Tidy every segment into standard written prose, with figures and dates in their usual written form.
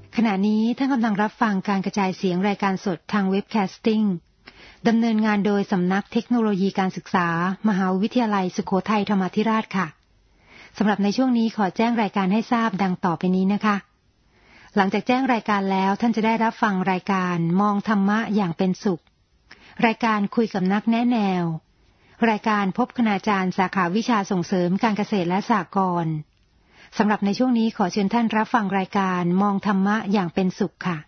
ขณะนี้ท่านกำลังรับฟังการกระจายเสียงรายการสดทางเว็บแคสติ้งดำเนินงานโดยสำนักเทคโนโลยีการศึกษามหาวิทยาลัยสุโขทัยธรรมาธิราชค่ะสำหรับในช่วงนี้ขอแจ้งรายการให้ทราบดังต่อไปนี้นะคะหลังจากแจ้งรายการแล้วท่านจะได้รับฟังรายการมองธรรมะอย่างเป็นสุขรายการคุยกับนักแนะแนวรายการพบคณาจารย์สาขาวิชาส่งเสริมการเกษตรและสหกรณ์สำหรับในช่วงนี้ขอเชิญท่านรับฟังรายการมองธรรมะอย่างเป็นสุขค่ะ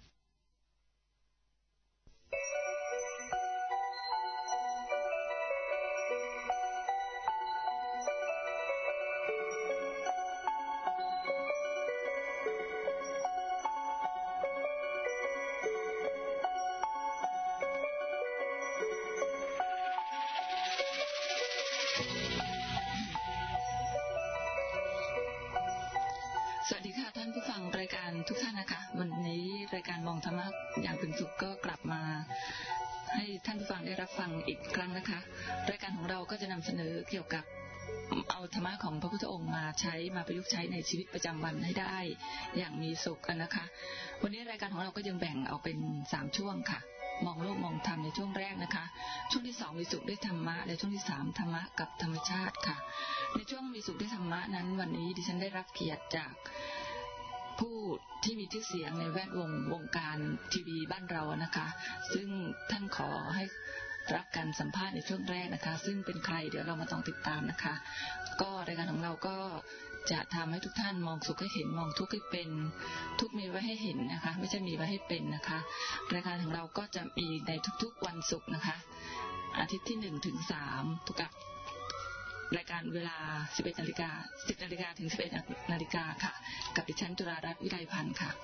สวัสดีค่ะท่านผู้ฟังรายการทุกท่านนะคะวันนี้รายการมองธรรมะอย่างเป็นสุขก็กลับมาให้ท่านผู้ฟังได้รับฟังอีกครั้งนะคะรายการของเราก็จะนำเสนอเกี่ยวกับเอาธรรมะของพระพุทธองค์มาประยุกต์ใช้ในชีวิตประจำวันให้ได้อย่างมีสุขกันนะคะวันนี้รายการของเราก็ยังแบ่งเอาเป็น3ช่วงค่ะมองโลกมองธรรมในช่วงแรกนะคะช่วงที่2มีสุขด้วยธรรมะและช่วงที่3ธรรมะกับธรรมชาติค่ะในช่วงมีสุขด้วยธรรมะนั้นวันนี้ดิฉันได้รับเกียรติจากผู้ที่มีชื่อเสียงในแวดวงการทีวีบ้านเรานะคะซึ่งท่านขอให้รับการสัมภาษณ์ในช่วงแรกนะคะซึ่งเป็นใครเดี๋ยวเรามาต้องติดตามนะคะก็รายการของเราก็จะทำให้ทุกท่านมองสุขให้เห็นมองทุกข์ให้เป็นทุกข์มีไว้ให้เห็นนะคะไม่ใช่มีไว้ให้เป็นนะคะรายการของเราก็จะมีในทุกๆวันศุกร์นะคะอาทิตย์ที่1 ถึง 3ทุกรายการเวลา 11 นาฬิกา 10 นาฬิกาถึง 11 นาฬิกาค่ะกับดิฉันจุฬารัตน์วิไลพันธ์ค่ะ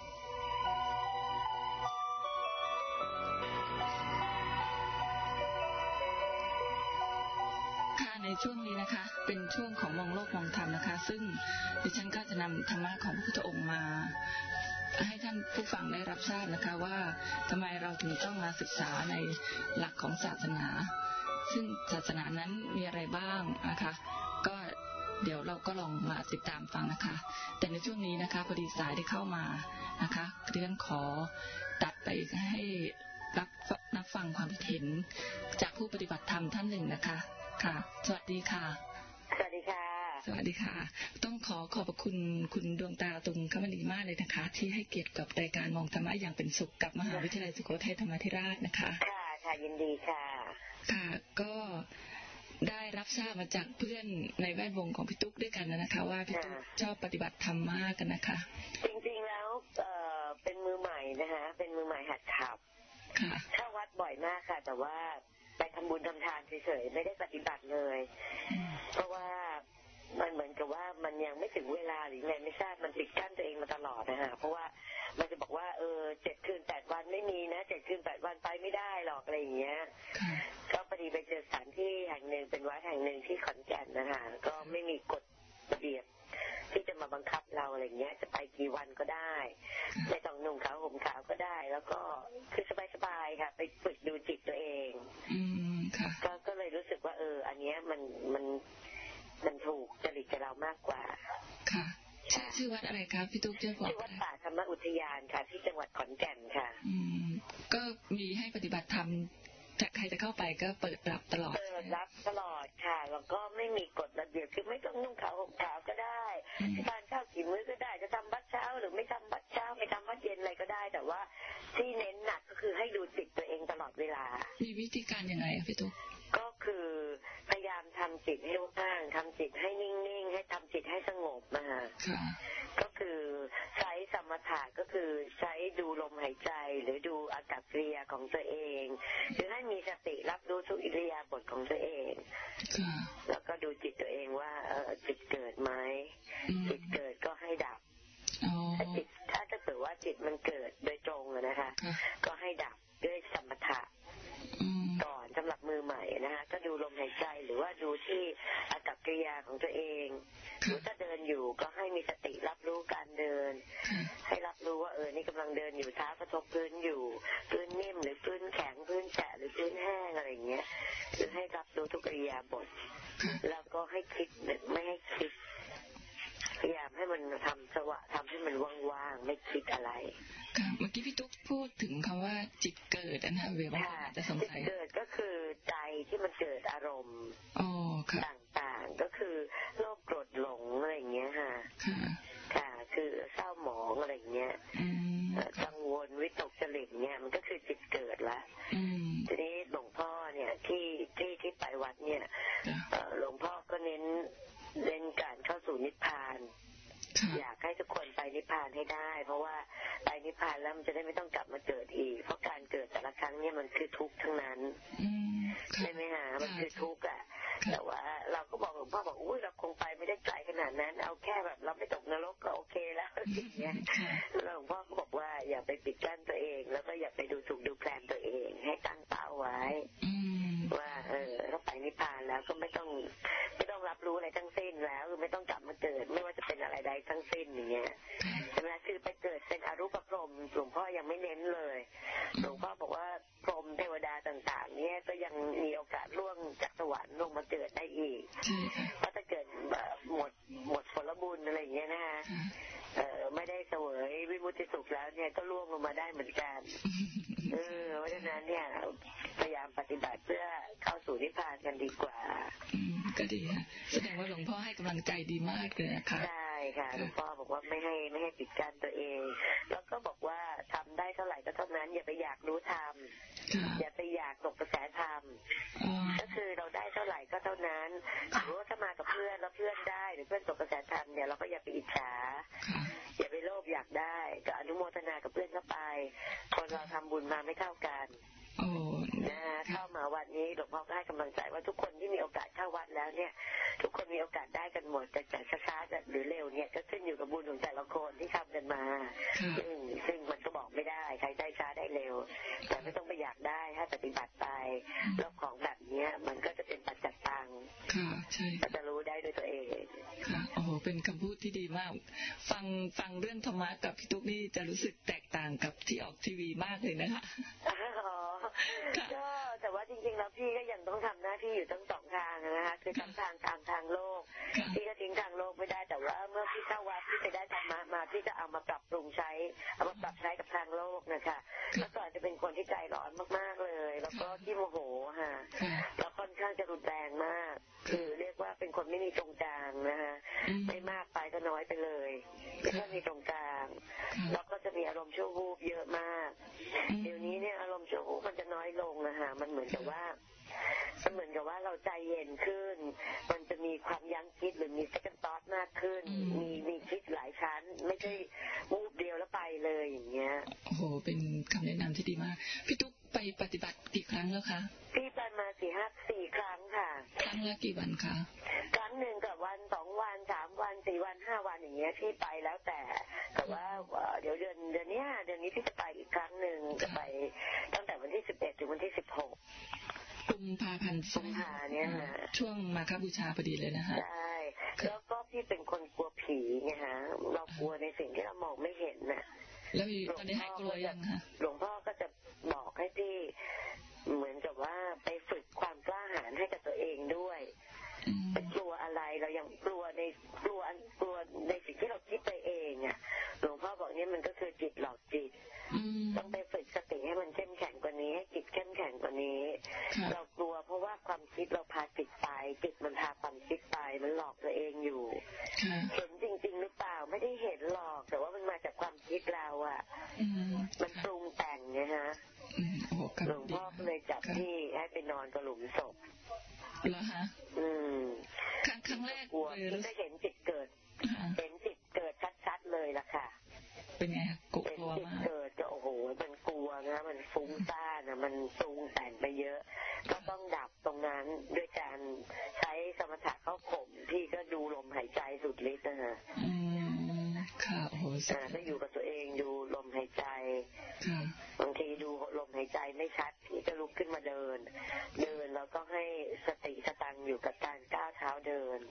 ในช่วงนี้นะคะเป็นช่วงของมองโลกมองธรรมนะคะซึ่งดิฉันก็จะนำธรรมะของพระพุทธองค์มาให้ท่านผู้ฟังได้รับทราบนะคะว่าทำไมเราถึงต้องมาศึกษาในหลักของศาสนาซึ่งศาสนานั้นมีอะไรบ้างนะคะก็เดี๋ยวเราก็ลองมาติดตามฟังนะคะแต่ในช่วงนี้นะคะพอดีสายได้เข้ามานะคะดิฉันขอตัดไปให้รับฟังความคิดเห็นจากผู้ปฏิบัติธรรมท่านหนึ่งนะคะค่ะสวัสดีค่ะสวัสดีค่ะสวัสดีค่ะต้องขอบพระคุณดวงตาตุงคมณีมากเลยนะคะที่ให้เกียรติกับรายการมองธรรมะอย่างเป็นสุขกับมหาวิทยาลัยสุโขทัยธรรมาธิราชนะคะค่ะค่ะยินดีค่ะค่ะก็ได้รับทราบมาจากเพื่อนในแวดวงของพี่ตุ๊กด้วยกันนะคะว่าพี่ตุ๊กชอบปฏิบัติธรรมมากกันนะคะจริงๆแล้วเป็นมือใหม่นะคะเป็นมือใหม่หัดขับค่ะเข้าวัดบ่อยมากค่ะแต่ว่าไปทำบุญทำทานเฉยๆไม่ได้ปฏิบัติเลยเพราะว่ามันเหมือนกับว่ามันยังไม่ถึงเวลาหรือไงไม่ทราบมันปิดกั้นตัวเองมาตลอดนะคะเพราะว่ามันจะบอกว่า7 คืน 8 วันไม่มีนะ7 คืน 8 วันไปไม่ได้หรอกอะไรอย่างเงี้ยก็พอดีไปเจอสถานที่แห่งหนึ่งเป็นวัดแห่งหนึ่งที่ขอนแก่นนะคะก็ไม่มีกฎระเบียบที่จะมาบังคับเราอะไรเงี้ยจะไปกี่วันก็ได้ไม่ต้องนุ่งขาวห่มขาวก็ได้แล้วก็คือสบายๆค่ะไปฝึกดูจิตตัวเองก็เลยรู้สึกว่าอันเนี้ยมันถูกจริตกับเรามากกว่าค่ะชื่อวัดอะไรครับพี่ตุ๊กจะบอกชื่อวัดป่าธรรมอุทยานค่ะที่จังหวัดขอนแก่นค่ะก็มีให้ปฏิบัติธรรมใครจะเข้าไปก็เปิดรับตลอดรับตลอดค่ะแล้วก็ไม่มีกฎระเบียบคือไม่ต้องนุ่งขาวห่มขาวก็ได้ทานข้าวกี่มื้อก็ได้จะทำวัดเช้าหรือไม่ทำวัดเช้าไม่ทำวัดเย็นอะไรก็ได้แต่ว่าที่เน้นหนักก็คือให้ดูจิตตัวเองตลอดเวลามีวิธีการยังไงพี่ตุ๊กก็คือพยายามทำจิตให้ว่างทำจิตให้นิ่งๆให้ทำจิตให้สงบนะคะก็คือใช้สมถะก็คือใช้ดูลมหายใจหรือดูอากัปกิริยาของตัวเองหรือให้มีสติรับรู้ทุกอิริยาบถของตัวเองแล้วก็ดูจิตตัวเองว่าจิตเกิดไหมจิตเกิดก็ให้ดับถ้าเกิดว่าจิตมันเกิดโดยตรงนะคะก็ให้ดับด้วยสมถะก่อนสำหรับมือใหม่นะคะก็ดูลมหายใจหรือว่าดูที่อากัปกิริยาของตัวเองหรือถ้าเดินอยู่ก็ให้มีสติรับรู้การเดินให้รับรู้ว่านี่กำลังเดินอยู่เท้ากระทบพื้นอยู่พื้นนิ่มหรือพื้นแข็งพื้นแฉะหรือพื้นแห้งอะไรอย่างเงี้ยคือให้รับรู้ทุกอิริยาบถแล้วก็ให้คิดไม่ให้คิดพยายามให้มันทำให้มันว่างไม่คิดอะไรค่ะเมื่อกี้พี่ตุ๊กพูดถึงคำว่าจิตเกิดนะเวลาจะสงสัยจิตเกิดก็คือใจที่มันเกิดอารมณ์ต่างๆก็คือโลภโกรธหลงอะไรอย่างเงี้ยค่ะค่ะคือเศร้าหมองอะไรอย่างเงี้ยกังวลวิตกจริตเนี่ยมันก็คือจิตเกิดละทีนี้หลวงพ่อเนี่ยที่ไปวัดเนี่ยหลวงพ่อก็เน้นการเข้าสู่นิพพานอยากให้ทุกคนไปนิพพานให้ได้เพราะว่าไปนิพพานแล้วมันจะได้ไม่ต้องกลับมาเกิดอีกเพราะการเกิดแต่ละครั้งเนี่ยมันคือทุกข์ทั้งนั้นใช่ไหมฮะมันคือทุกข์อ่ะแต่ว่าเราก็บอกหลวงพ่อบอกอุ้ยเราคงไปไม่ได้ไกลขนาดนั้นเอาแค่แบบเราไม่ตกนรกก็โอเคแล้วอย่างเงี้ยหลวงพ่อก็บอกว่าอย่าไปปิดกั้นตัวเองแล้วก็อย่าไปดูถูกดูแคลนตัวเองให้ตั้งเป้าไว้ว่าถ้าไปนิพพานแล้วก็ไม่ต้องรับรู้อะไรทั้งสิ้นแล้วไม่ต้องกลับมาเกิดไม่ว่าจะเป็นอะไรใดทั้งสิ้นอย่างเงี้ยใช่ไหมคือไปเกิดเป็นอรูปพรหมหลวงพ่อยังไม่เน้นเลยหลวงพ่อบอกว่าพรหมเทวดาต่างๆเนี่ยก็ยังมีโอกาสล่วงจากสวรรค์ลงมาเกิดได้อีกเพราะถ้าเกิดหมดผลบุญอะไรอย่างเงี้ยนะไม่ได้เสวยวิมุตติสุขแล้วเนี่ยก็ล่วงลงมาได้เหมือนกันเพราะฉะนั้นเนี่ยพยายามปฏิบัติเพื่อเข้าสู่นิพพานกันดีกว่าก็ดีค่ะแสดงว่าหลวงพ่อให้กำลังใจดีมากเลยนะคะใช่ค่ะหลวงพ่อบอกว่าไม่ให้ปิดกั้นตัวเองแล้วก็บอกว่าทำได้เท่าไหร่ก็เท่านั้นอย่าไปอยากรู้ธรรมอย่าไปอยากตกกระแสธรรมก็คือเราได้เท่าไหร่ก็เท่านั้นหรือว่าถ้ามากับเพื่อนแล้วเพื่อนได้หรือเพื่อนตกกระแสธรรมเนี่ยเราก็อย่าไปอิจฉาอย่าไปโลภอยากได้ก็อนุโมทนากับเพื่อนเข้าไปคนเราทำบุญมาไม่เท่ากันเข้ามาวันนี้หลวงพ่อก็ให้กำลังใจว่าทุกคนที่มีโอกาสเข้าวัดแล้วเนี่ยทุกคนมีโอกาสได้กันหมดแต่ช้าๆหรือเร็วเนี่ยก็ขึ้นอยู่กับบุญของแต่ละคนที่ทำกันมาซึ่งมันก็บอกไม่ได้ใครได้ช้าได้เร็วแต่ไม่ต้องไปอยากได้ให้ปฏิบัติไปแล้วของแบบนี้มันก็จะเป็นปัจจัยตังก็จะรู้ได้ด้วยตัวเองโอ้โหเป็นคำพูดที่ดีมากฟังเรื่องธรรมะกับพี่ตุ๊กนี่จะรู้สึกแตกต่างกับที่ออกทีวีมากเลยนะคะก็แต่ว่าจริงๆแล้วพี่ก็ยังต้องทำหน้าที่อยู่ทั้งสองทางนะคะคือทางโลกพี่ก็ทิ้งทางโลกไม่ได้แต่ว่าเมื่อพี่เข้าวัดพี่ไปได้ธรรมะมาพี่จะเอามาปรับปรุงใช้เอามาปรับใช้กับทางโลกนะคะเมื่อก่อนจะเป็นคนที่ใจร้อนมากๆเลยแล้วก็ที่โมโหค่ะแล้วค่อนข้างจะรุนแรงมากคือเรียกว่าเป็นคนไม่มีตรงกลางนะคะไม่มากไปก็น้อยไปเลยไม่ค่อยมีตรงกลางแล้วก็จะมีอารมณ์ชั่ววูบเยอะมากเดี๋ยวนี้เนี่ยอารมณ์ชั่ววูบมันจะน้อยลงนะคะมันเหมือนกับว่าเราใจเย็นขึ้นมันจะมีความยั้งคิดหรือมี second thought มากขึ้นมีคิดหลายชั้นไม่ใช่วูบเดียวแล้วไปเลยอย่างเงี้ยโอ้โหเป็นคำแนะนำที่ดีมากพี่ตุ๊กไปปฏิบัติกี่ครั้งแล้วคะพี่ไปมา4 ครั้งค่ะครั้งละกี่วันคะครั้งหนึ่งกับวัน2 วัน3 วัน4 วัน5 วันอย่างเงี้ยพี่ไปแล้วแต่ว่าเดี๋ยวเดือนนี้พี่จะไปอีกครั้งหนึ่งจะไปตั้งแต่วันที่11ถึงวันที่16 กุมภาพันธ์เนี่ยช่วงมาฆบูชาพอดีเลยนะคะใช่แล้วก็พี่เป็นคนกลัวผีไงฮะเรากลัวในสิ่งที่เรามองไม่เห็นน่ะแล้วตอนนี้หายกลัวยังคะหลวงพ่อก็จะบอกให้พี่เหมือนกับว่าไปฝึกความกล้าหาญให้กับตัวเองด้วยไปกลัวอะไรเรายังกลัวในสิ่งที่เราคิดไปเองอ่ะหลวงพ่อบอกนี่มันก็คือจิตหลอกจิตต้องไปฝึกสติให้มันเข้มแข็งกว่านี้ให้จิตเข้มแข็งกว่านี้เรากลัวเพราะว่าความคิดเราพาจิตไปจิตมันพาความคิดไปมันหลอกตัวเองอยู่เห็นจริงๆหรือเปล่าไม่ได้เห็นหรอกแต่ว่ามันมาจากความคิดเราอ่ะมันปรุงแต่งไงฮะหลวงพ่อก็เลยจับที่ให้ไปนอนกับหลุมศพเหรอฮะครั้งแรกกลัวจะเห็นจิตเกิดชัดๆเลยล่ะค่ะเป็นไงกลัวมากเกิดก็โอ้โหมันกลัวนะมันฟุ้งซ่านนะมันปรุงแต่งไปเยอะก็ต้องดับตรงนั้นด้วยการใช้สมถะเข้าข่มที่ก็ดูลมหายใจสุดฤทธิ์นะฮะค่ะโอ้โหถ้าอยู่กับตัวเองดูลมหายใจบางทีดูลมหายใจไม่ชัดที่จะลุกขึ้นมาเดินแล้วก็ให้สติสตังอยู่กับการก้าวเท้าเดิน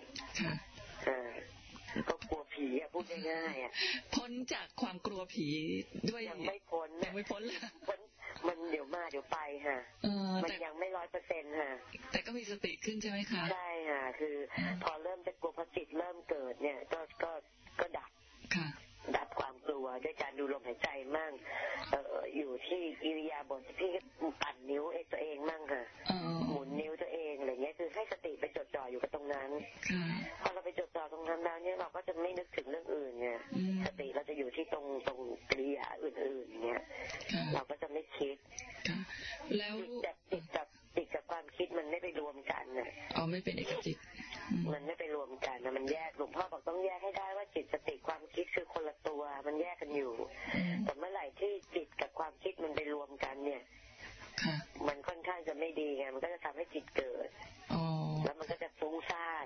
ก็กลัวผีพูดง่ายๆพ้นจากความกลัวผีด้วยยังไม่พ้นเลยมันเดี๋ยวมาเดี๋ยวไปค่ะมันยังไม่100%ค่ะแต่ก็มีสติขึ้นใช่ไหมคะใช่ค่ะคือพอเริ่มจะกลัวพอจิตเริ่มเกิดเนี่ยก็ดับค่ะดับความกลัวด้วยการดูลมหายใจมั่งอยู่ที่อิริยาบถพี่ปั่นนิ้วตัวเองมั่งค่ะหมุนนิ้วตัวเองอะไรเงี้ยคือให้สติไปจดจ่ออยู่กับตรงนั้นพอเราไปจดจ่อตรงนั้นแล้วเนี่ยเราก็จะไม่นึกถึงเรื่องอื่นไงสติเราจะอยู่ที่ตรงกิริยาอื่นๆเนี่ยเราก็จะไม่คิดแล้วติดกับความคิดมันไม่ไปรวมกันน่ะไม่เป็นเอกจิตมันไม่ไปรวมกันนะมันแยกหลวงพ่อบอกต้องแยกให้ได้ว่าจิตสติความคิดคือคนละตัวมันแยกกันอยู่แต่เมื่อไหร่ที่จิตกับความคิดมันไปรวมกันเนี่ยมันค่อนข้างจะไม่ดีไงมันก็จะทำให้จิตเกิดแล้วมันก็จะฟุ้งซ่าน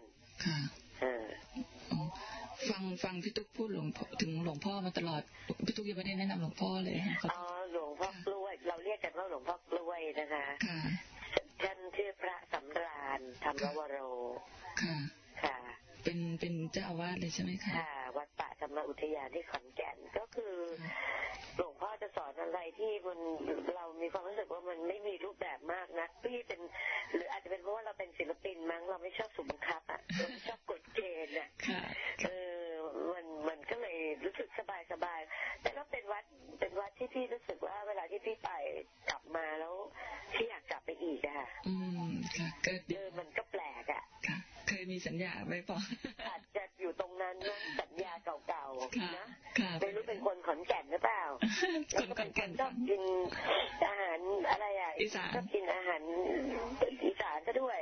ฟังพี่ตุ๊กพูดถึงหลวงพ่อมาตลอดพี่ตุ๊กยังไม่ได้แนะนำหลวงพ่อเลยหลวงพ่อกล้วยเราเรียกกันว่าหลวงพ่อกล้วยนะคะท่านชื่อพระสำราญธรรมวโรค่ะเป็นเจ้าอาวาสเลยใช่ไหมคะค่ะวัดป่าธรรมอุทยานที่ขอนแก่นก็คือหลวงพ่อจะสอนอะไรที่มันเรามีความรู้สึกว่ามันไม่มีรูปแบบมากนะพี่เป็นหรืออาจจะเป็นเพราะว่าเราเป็นศิลปินมั้งเราไม่ชอบสุบังคับอ่ะเราไม่ชอบกฎเกณฑ์อ่ะมันก็เลยรู้สึกสบายแต่ก็เป็นวัดที่พี่รู้สึกว่าเวลาที่พี่ไปกลับมาแล้วพี่อยากกลับไปอีกอะค่ะค่ะมันก็แปลกอ่ะเคยมีสัญญาไว้ป่ะอาจจะอยู่ตรงนั้นนะสัญญาเก่าๆนะไม่รู้เป็นคนขอนแก่นหรือเปล่าคนขอนแก่นชอบกินอาหารอะไรอ่ะชอบกินอาหารอีสานซะด้วย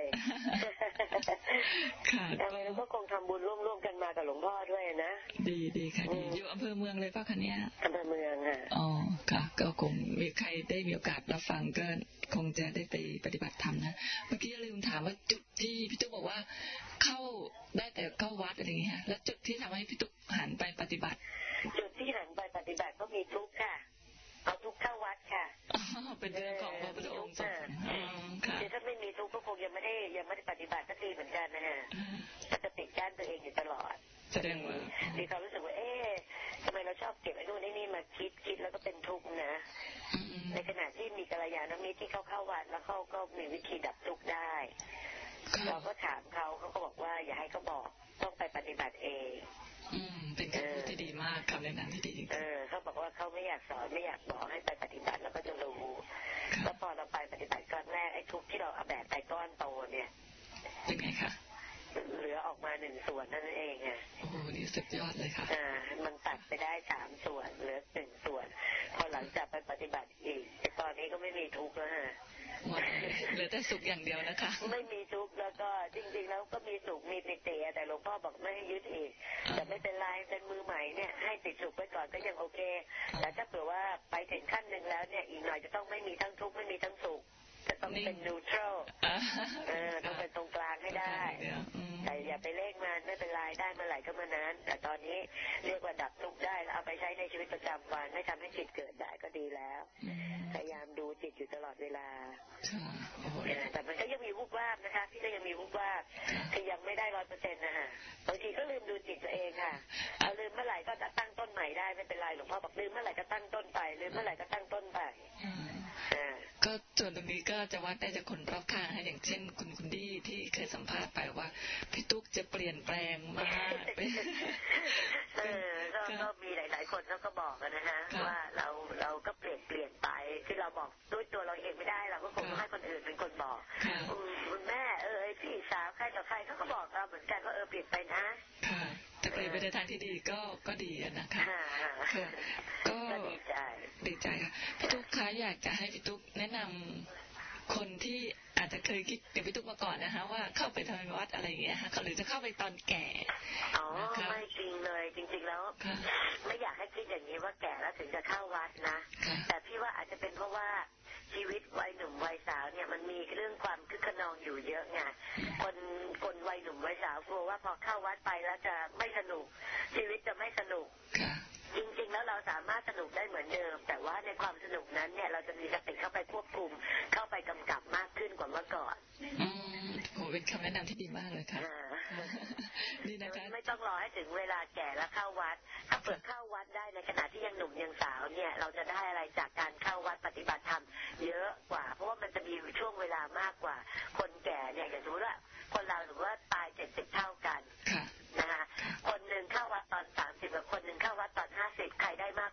แต่เราก็คงทำบุญร่วมกันมากับหลวงพ่อด้วยนะดีค่ะดีอยู่อำเภอเมืองเลยป่ะคะเนี่ยอำเภอเมืองค่ะค่ะก็คงมีใครได้มีโอกาสรับฟังก็คงจะได้ไปปฏิบัติธรรมนะเมื่อกี้ลืมถามว่าจุดที่พี่ตุ๊กบอกว่าเข้าได้แต่เข้าวัดอะไรอย่างเงี้ยแล้วจุดที่ทำให้พี่ตุ๊กหันไปปฏิบัติจุดที่หันไปปฏิบัติก็มีทุกข์ค่ะเอาทุกข์เข้าวัดค่ะเป็นเรื่องของพระพุทธองค์ค่ะถ้าไม่มีทุกข์ก็คงยังไม่ได้ปฏิบัติสักทีเหมือนกันนะฮะจะติดกั้นตัวเองอยู่ตลอดแสดงว่ามีความรู้สึกว่าทำไมเราชอบเก็บไอ้นู่นไอ้นี่มาคิดแล้วก็เป็นทุกข์นะในขณะที่มีกัลยาณมิตรที่เข้าวัดแล้วเขาก็มีวิธีดับทุกข์ได้เราก็ถามเขาก็บอกว่าอย่าให้เขาบอกต้องไปปฏิบัติเองเป็นคำพูดที่ดีมากคำแนะนำที่ดีจริงเขาบอกว่าเขาไม่อยากสอนไม่อยากบอกให้ไปปฏิบัติแล้วก็จะรู้แล้วพอเราไปปฏิบัติก้อนแรกไอ้ทุกข์ที่เราเอาแบบไปก้อนโตเนี่ยเป็นไงคะเหลือออกมา1 ส่วนนั่นเองอ่ะโอ้โหนี่สุดยอดเลยค่ะมันตัดไปได้3 ส่วนเหลือ1 ส่วนพอหลังจากไปปฏิบัติอีกตอนนี้ก็ไม่มีทุกข์แล้วฮะเหลือแต่สุขอย่างเดียวนะคะไม่มีทุกข์แล้วก็จริงๆแล้วก็มีสุขมีปิติแต่หลวงพ่อบอกไม่ให้ยึดอีกแต่ไม่เป็นไรเป็นมือใหม่เนี่ยให้ติดสุขไว้ก่อนก็ยังโอเคแต่ถ้าเผื่อว่าไปถึงขั้นนึงแล้วเนี่ยอีกหน่อยจะต้องไม่มีทั้งทุกข์ไม่มีทั้งสุขจะต้องเป็นนิวทรัลต้องเป็นตรงกลางให้ได้แต่อย่าไปเล่งมันไม่เป็นไรได้เมื่อไหร่ก็เมื่อนั้นแต่ตอนนี้เรียกว่าดับทุกข์ได้แล้วเอาไปใช้ในชีวิตประจำวันให้ทำให้จิตเกิดได้ก็ดีแล้วพยายามดูจิตอยู่ตลอดเวลาแต่มันก็ยังมีวุบวาบนะคะพี่ก็ยังมีวุบวาบคือยังไม่ได้100%นะฮะบางทีก็ลืมดูจิตตัวเองค่ะเอาลืมเมื่อไหร่ก็จะตั้งต้นใหม่ได้ไม่เป็นไรหลวงพ่อบอกลืมเมื่อไหร่ก็ตั้งต้นไปลืมเมื่อไหร่ก็ตั้งต้นไปก็ส่วนตรงนี้ก็จะวัดได้จากคนรอบข้างให้อย่างเช่นคุณดีที่เคยสัมภาษณ์ไปว่าพี่ตุ๊กจะเปลี่ยนแปลงมากก็มีหลายๆคนเขาก็บอกนะฮะว่าเราก็เปลี่ยนไปที่เราบอกด้วยตัวเราเองไม่ได้เราก็คงให้คนอื่นเป็นคนบอกคุณแม่พี่สาวใครต่อใครเขาก็บอกเราเหมือนกันว่าเปลี่ยนไปนะแต่เปลี่ยนไปในทางที่ดีก็ดีนะคะก็ดีใจค่ะพี่ตุ๊กคะอยากจะให้พี่ตุ๊กแนะนำคนที่อาจจะเคยคิดอย่างพี่ตุ๊กมาก่อนนะคะว่าเข้าไปทำวัดอะไรอย่างเงี้ยค่ะหรือจะเข้าไปตอนแก่ไม่จริงเลยจริงๆแล้วไม่อยากให้คิดอย่างนี้ว่าแก่แล้วถึงจะเข้าวัดนะแต่พี่ว่าอาจจะเป็นเพราะว่าชีวิตวัยหนุ่มวัยสาวเนี่ยมันมีเรื่องความคึกขนองอยู่เยอะไงคนวัยหนุ่มวัยสาวกลัวว่าพอเข้าวัดไปแล้วจะไม่สนุกชีวิตจะไม่สนุกจริงๆแล้วเราสามารถสนุกได้เหมือนเดิมแต่ว่าในความสนุกนั้นเนี่ยเราจะมีสติเข้าไปควบคุมเข้าไปกำกับมากขึ้นกว่าเมื่อก่อนโหเป็นคำแนะนำที่ดีมากเลยค่ะนี่นะคะไม่ต้องรอให้ถึงเวลาแก่แล้วเข้าวัดถ้าเปิดเข้าวัดได้ในขณะที่ยังหนุ่มยังสาวเนี่ยเราจะได้อะไรจากการเข้าวัดปฏิบัติธรรมเยอะกว่าเพราะว่ามันจะมีช่วงเวลามากกว่าคนแก่เนี่ยอย่างสมมติว่าคนเราหรือว่าตาย70เท่ากันนะคะคนหนึ่งเข้าวัดตอน30กับคนหนึ่งเข้าวัดตอน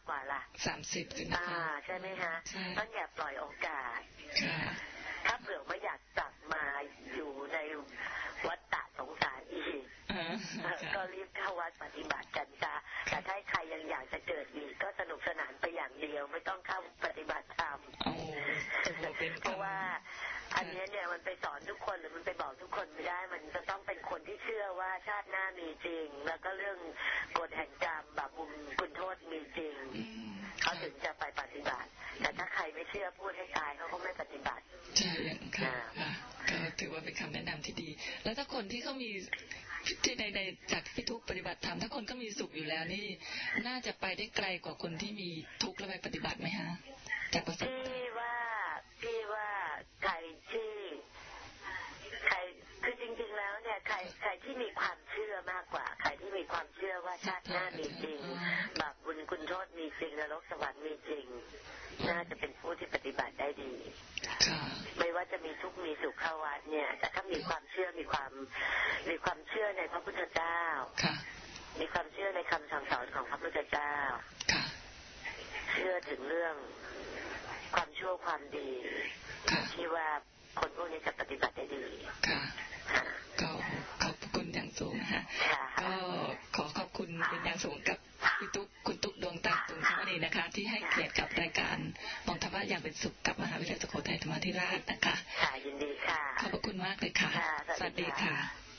กว่าล่ะ 30ถึงนะคะใช่ไหมฮะต้องอย่าปล่อยโอกาสถ้าเผื่อไม่อยากกลับมาอยู่ในวัฏฏะสงสารอีกก็รีบเข้าวัดปฏิบัติกันจ้าแต่ถ้าใครยังอยากจะเกิดอีกก็สนุกสนานไปอย่างเดียวไม่ต้องเข้าปฏิบัติธรรมเพราะว่าอันนี้เนี่ยมันไปสอนทุกคนหรือมันไปบอกทุกคนไม่ได้มันจะต้องเป็นคนที่เชื่อว่าชาติหน้ามีจริงแล้วก็เรื่องกฎแห่งกรรมบาปบุญคุณโทษมีจริงเขาถึงจะไปปฏิบัติแต่ถ้าใครไม่เชื่อพูดให้ตายเขาก็ไม่ปฏิบัติใช่ค่ะก็ถือว่าเป็นคำแนะนำที่ดีแล้วถ้าคนที่เขามีที่ในจากที่ทุกปฏิบัติธรรมถ้าคนก็มีสุขอยู่แล้วนี่น่าจะไปได้ไกลกว่าคนที่มีทุกข์แล้วไปปฏิบัติไหมฮะจากประสบการณ์พี่ว่าใครคือจริงๆแล้วเนี่ยใครที่มีความเชื่อมากกว่าใครที่มีความเชื่อว่าชาติหน้ามีจริงบาปบุญคุณโทษมีจริงนรกสวรรค์มีจริงน่าจะเป็นผู้ที่ปฏิบัติได้ดีไม่ว่าจะมีทุกข์มีสุขเข้าวัดเนี่ยแต่ถ้ามีความเชื่อมีความเชื่อในพระพุทธเจ้ามีความเชื่อในคำสั่งสอนของพระพุทธเจ้าเชื่อถึงเรื่องความชั่วความดีที่ว่าคนพวกนี้จะปฏิบัติได้ดีก็ขอบคุณอย่างสูงค่ะก็ขอขอบคุณเป็นอย่างสูงกับคุณตุ๊กดวงตาตุงชวนีนะคะที่ให้เกียรติกับรายการมองธรรมะอย่างเป็นสุขกับมหาวิทยาลัยสุโขทัยธรรมาธิราชนะคะค่ะยินดีค่ะขอบคุณมากเลยค่ะสวัสดีค่ะ